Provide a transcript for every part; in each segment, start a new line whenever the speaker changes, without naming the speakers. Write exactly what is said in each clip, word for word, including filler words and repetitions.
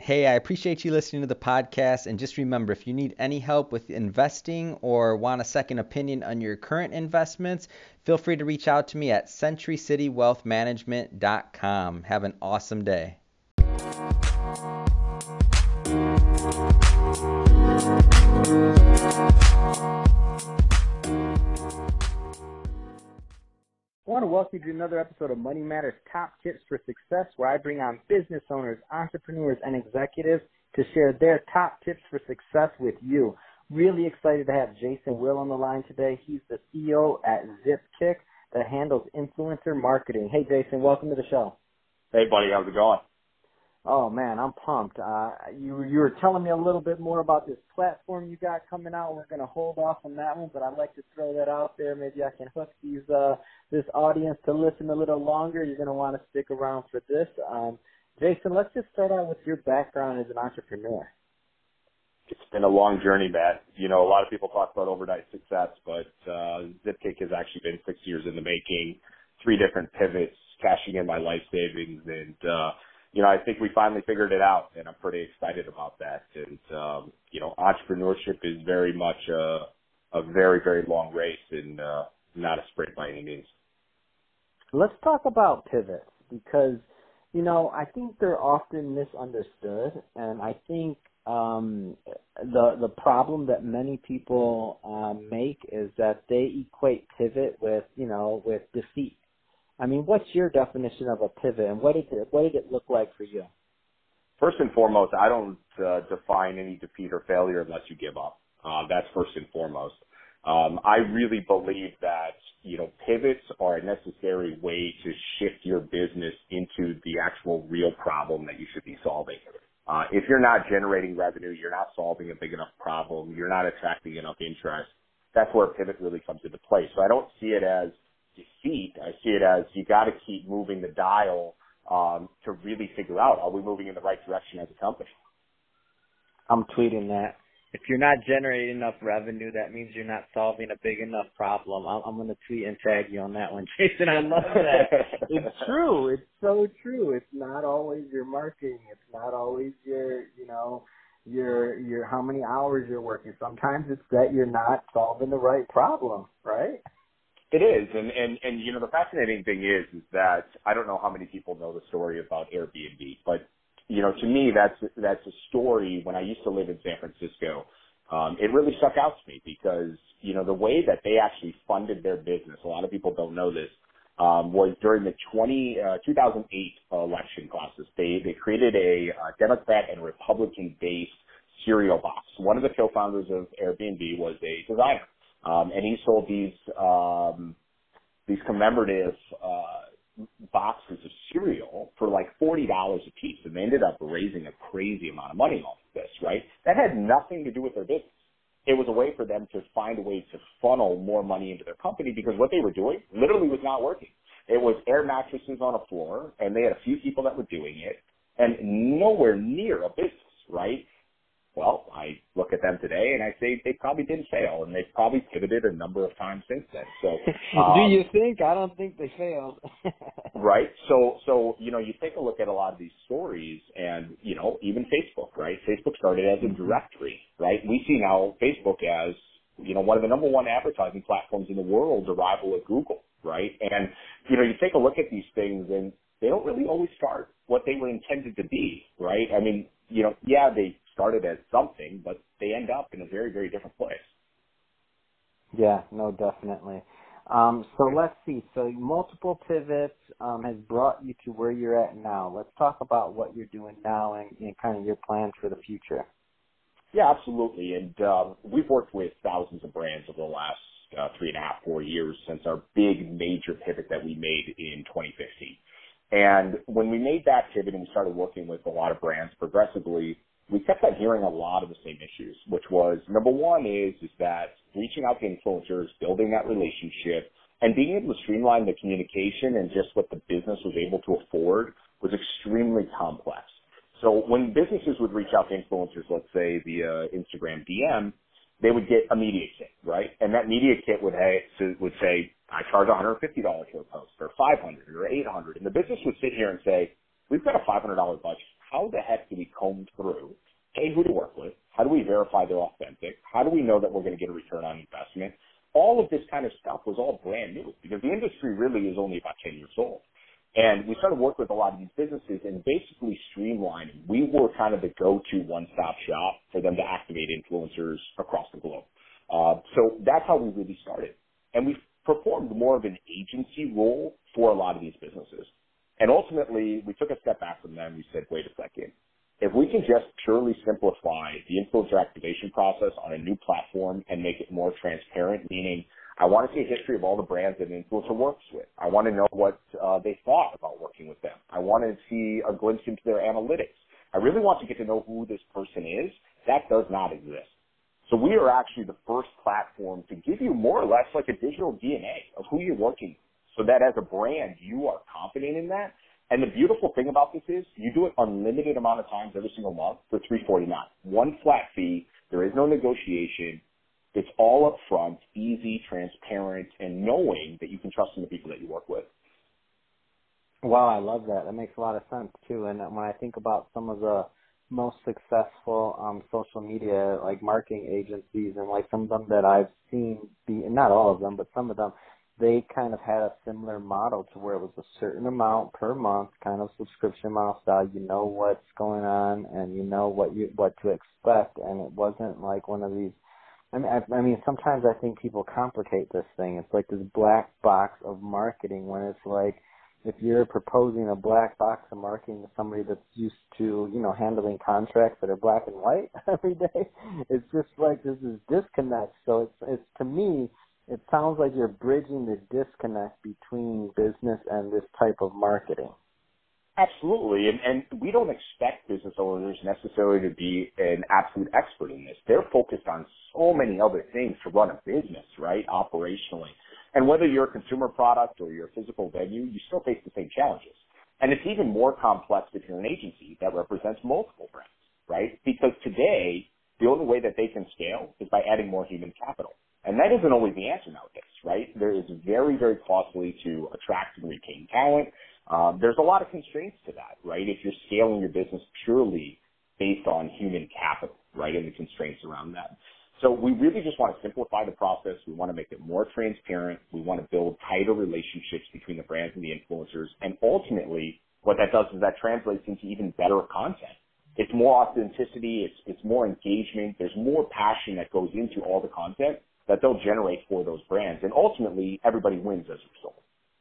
Hey, I appreciate you listening to the podcast. And just remember, if you need any help with investing or want a second opinion on your current investments, feel free to reach out to me at century city wealth management dot com. Have an awesome day.
I want to welcome you to another episode of Money Matters Top Tips for Success, where I bring on business owners, entrepreneurs, and executives to share their top tips for success with you. Really excited to have Jason Will on the line today. He's the C E O at Zipkick that handles influencer marketing. Hey, Jason, welcome to the show.
Hey, buddy, how's it going?
Oh, man, I'm pumped. Uh, you, you were telling me a little bit more about this platform you got coming out. We're going to hold off on that one, but I'd like to throw that out there. Maybe I can hook these uh, this audience to listen a little longer. You're going to want to stick around for this. Um, Jason, let's just start out with your background as an entrepreneur.
It's been a long journey, Matt. You know, a lot of people talk about overnight success, but uh, Zipkick has actually been six years in the making, three different pivots, cashing in my life savings, and uh, you know, I think we finally figured it out, and I'm pretty excited about that. And, um, you know, entrepreneurship is very much a, a very, very long race and uh, not a sprint by any means.
Let's talk about pivots because, you know, I think they're often misunderstood, and I think um, the the problem that many people um, make is that they equate pivot with, you know, with defeat. I mean, what's your definition of a pivot, and what did it, what did it look like for you?
First and foremost, I don't uh, define any defeat or failure unless you give up. Uh, that's first and foremost. Um, I really believe that, you know, pivots are a necessary way to shift your business into the actual real problem that you should be solving. Uh, if you're not generating revenue, you're not solving a big enough problem, you're not attracting enough interest, that's where a pivot really comes into play. So I don't see it as defeat. I see it as you got to keep moving the dial um, to really figure out, are we moving in the right direction as a company?
I'm tweeting that. If you're not generating enough revenue, that means you're not solving a big enough problem. I'm, I'm going to tweet and tag you on that one, Jason. I love that. It's true. It's so true. It's not always your marketing. It's not always your, you know, your your how many hours you're working. Sometimes it's that you're not solving the right problem, right?
It is, and, and, and you know, the fascinating thing is, is that I don't know how many people know the story about Airbnb, but, you know, to me, that's, that's a story when I used to live in San Francisco. Um, it really stuck out to me because, you know, the way that they actually funded their business, a lot of people don't know this, um, was during the twenty, uh, two thousand eight uh, election process. They, they created a uh, Democrat and Republican-based cereal box. One of the co-founders of Airbnb was a designer. Um, and he sold these um, these commemorative uh, boxes of cereal for like forty dollars a piece, and they ended up raising a crazy amount of money off of this, right? That had nothing to do with their business. It was a way for them to find a way to funnel more money into their company because what they were doing literally was not working. It was air mattresses on a floor, and they had a few people that were doing it, and nowhere near a business, right? Well, I look at them today and I say they probably didn't fail, and they've probably pivoted a number of times since then. So, um,
do you think? I don't think they failed.
Right. So, so you know, you take a look at a lot of these stories, and you know, even Facebook, right? Facebook started as a directory, right? We see now Facebook as, you know, one of the number one advertising platforms in the world, to rival with Google, right? And you know, you take a look at these things, and they don't really always start what they were intended to be, right? I mean, you know, yeah, they started as something, but they end up in a very, very different place.
Yeah, no, definitely. Um, so let's see. So multiple pivots um, has brought you to where you're at now. Let's talk about what you're doing now and, and kind of your plans for the future.
Yeah, absolutely. And uh, we've worked with thousands of brands over the last uh, three and a half, four years since our big major pivot that we made in twenty fifteen. And when we made that pivot and we started working with a lot of brands progressively, we kept on hearing a lot of the same issues, which was, number one is, is that reaching out to influencers, building that relationship, and being able to streamline the communication and just what the business was able to afford was extremely complex. So when businesses would reach out to influencers, let's say via Instagram D M, they would get a media kit, right? And that media kit would, ha- would say, I charge one hundred fifty dollars for a post, or five hundred dollars, or eight hundred dollars. And the business would sit here and say, we've got a five hundred dollars budget. how the heck do we comb through, A, who to work with, how do we verify they're authentic, how do we know that we're going to get a return on investment? All of this kind of stuff was all brand new because the industry really is only about ten years old. And we started working with a lot of these businesses and basically streamlining. We were kind of the go-to one-stop shop for them to activate influencers across the globe. Uh, so that's how we really started. And we performed more of an agency role for a lot of these businesses. And ultimately, we took a step back from them. We said, wait a second. If we can just purely simplify the influencer activation process on a new platform and make it more transparent, meaning I want to see a history of all the brands that an influencer works with. I want to know what uh, they thought about working with them. I want to see a glimpse into their analytics. I really want to get to know who this person is. That does not exist. So we are actually the first platform to give you more or less like a digital D N A of who you're working with so that as a brand, you are confident in that. And the beautiful thing about this is you do it unlimited amount of times every single month for three forty-nine. One flat fee. There is no negotiation. It's all up front, easy, transparent, and knowing that you can trust in the people that you work with.
Wow, I love that. That makes a lot of sense, too. And when I think about some of the most successful um, social media, like marketing agencies, and like some of them that I've seen, be not all of them, but some of them, they kind of had a similar model to where it was a certain amount per month, kind of subscription model style. You know what's going on, and you know what you what to expect, and it wasn't like one of these. I mean, I, I mean, sometimes I think people complicate this thing. It's like this black box of marketing when it's like if you're proposing a black box of marketing to somebody that's used to, you know, handling contracts that are black and white every day, it's just like there's this disconnect. So it's, it's to me, it sounds like you're bridging the disconnect between business and this type of marketing.
Absolutely, and, and we don't expect business owners necessarily to be an absolute expert in this. They're focused on so many other things to run a business, right, operationally. And whether you're a consumer product or you're a physical venue, you still face the same challenges. And it's even more complex if you're an agency that represents multiple brands, right? Because today, the only way that they can scale is by adding more human capital. And that isn't always the answer nowadays, right? There is very, very costly to attract and retain talent. Um, there's a lot of constraints to that, right? If you're scaling your business purely based on human capital, right, and the constraints around that. So we really just want to simplify the process. We want to make it more transparent. We want to build tighter relationships between the brands and the influencers. And ultimately, what that does is that translates into even better content. It's more authenticity. It's, it's more engagement. There's more passion that goes into all the content that they'll generate for those brands. And ultimately, everybody wins as a result.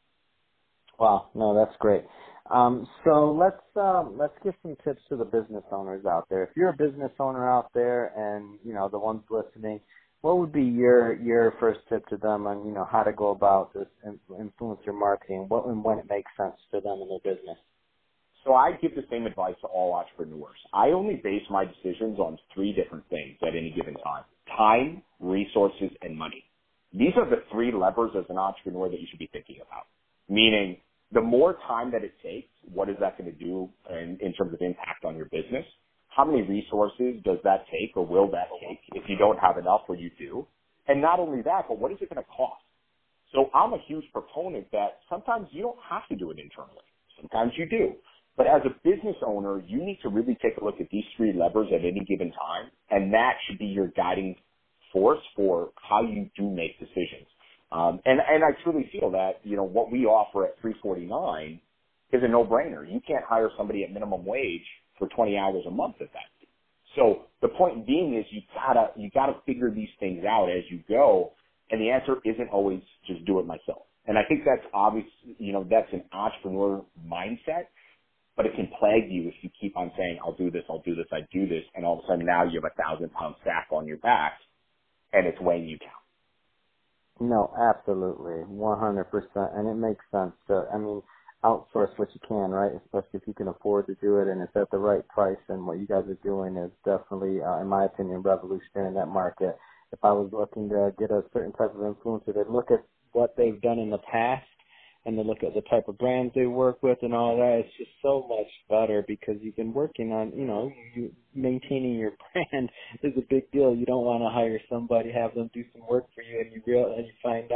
Wow, no, that's great. Um, so let's um, let's give some tips to the business owners out there. If you're a business owner out there, and you know the ones listening, what would be your your first tip to them on you know how to go about this influencer marketing? What and when it makes sense for them in their business?
So I give the same advice to all entrepreneurs. I only base my decisions on three different things at any given time: time, resources, and money. These are the three levers as an entrepreneur that you should be thinking about. Meaning, the more time that it takes, what is that going to do in, in terms of impact on your business? How many resources does that take or will that take if you don't have enough or you do? And not only that, but what is it going to cost? So I'm a huge proponent that sometimes you don't have to do it internally. Sometimes you do. But as a business owner, you need to really take a look at these three levers at any given time, and that should be your guiding force for how you do make decisions. Um, and, and I truly feel that, you know, what we offer at three forty-nine is a no-brainer. You can't hire somebody at minimum wage for twenty hours a month at that. So the point being is you gotta, you gotta figure these things out as you go. And the answer isn't always just do it myself. And I think that's obvious, you know, that's an entrepreneur mindset, but it can plague you if you keep on saying, I'll do this, I'll do this, I do this. And all of a sudden now you have a thousand pound sack on your back and it's weighing you down.
No, absolutely, one hundred percent, and it makes sense to, I mean, outsource what you can, right, especially if you can afford to do it and it's at the right price, and what you guys are doing is definitely, uh, in my opinion, revolutionary in that market. If I was looking to get a certain type of influencer, they'd look at what they've done in the past and then look at the type of brands they work with and all that. It's just so much better because you've been working on, you know, you, maintaining your brand is a big deal. You don't want to hire somebody, have them do some work for you, and you real and you find out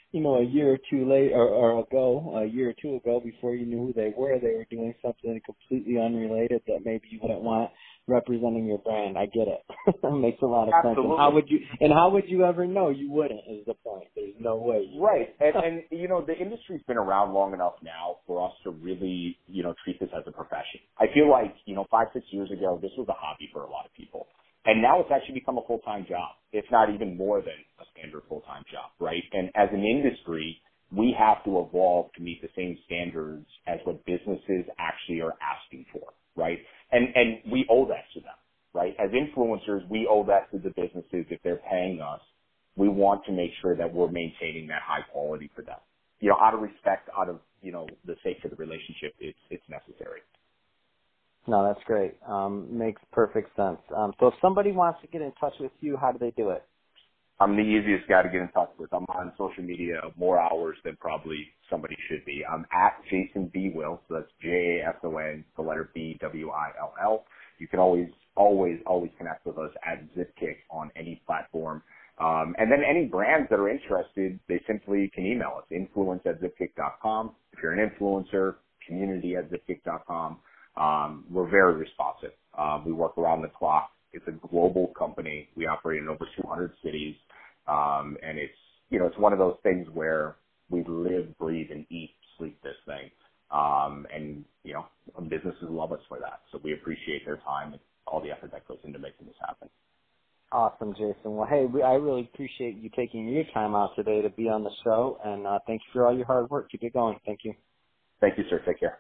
you know, a year or two late or, or ago, a year or two ago, before you knew who they were, they were doing something completely unrelated that maybe you wouldn't want representing your brand. I get it. That makes a lot of
Absolutely.
sense. And how would you? And how would you ever know? You wouldn't. Is the point? There's no way. You
right. And, and you know, the industry's been around long enough now for us to really, you know, treat this as a profession. I feel like, you know, five, six years ago, this was a hobby for a lot of people. And now it's actually become a full-time job, if not even more than a standard full-time job, right? And as an industry, we have to evolve to meet the same standards as what businesses actually are asking for, right? And and we owe that to them, right? As influencers, we owe that to the businesses. If they're paying us, we want to make sure that we're maintaining that high quality for them. You know, out of respect, out of, you know, the sake of the relationship, it's it's necessary.
No, that's great. Um, makes perfect sense. Um, so if somebody wants to get in touch with you, how do they do it?
I'm the easiest guy to get in touch with. I'm on social media more hours than probably somebody should be. I'm at Jason B. Will, so that's J A S O N, the letter B, W I L L. You can always, always, always connect with us at Zipkick on any platform. Um, and then any brands that are interested, they simply can email us, influence at zipkick dot com. If you're an influencer, community at zipkick dot com. Um, we're very responsive. Um, we work around the clock. It's a global company. We operate in over two hundred cities. Um, and it's, you know, it's one of those things where we live, breathe, and eat, sleep this thing. Um, and, you know, businesses love us for that. So we appreciate their time and all the effort that goes into making this happen.
Awesome, Jason. Well, hey, we, I really appreciate you taking your time out today to be on the show. And uh, thank you for all your hard work. Keep it going. Thank you.
Thank you, sir. Take care.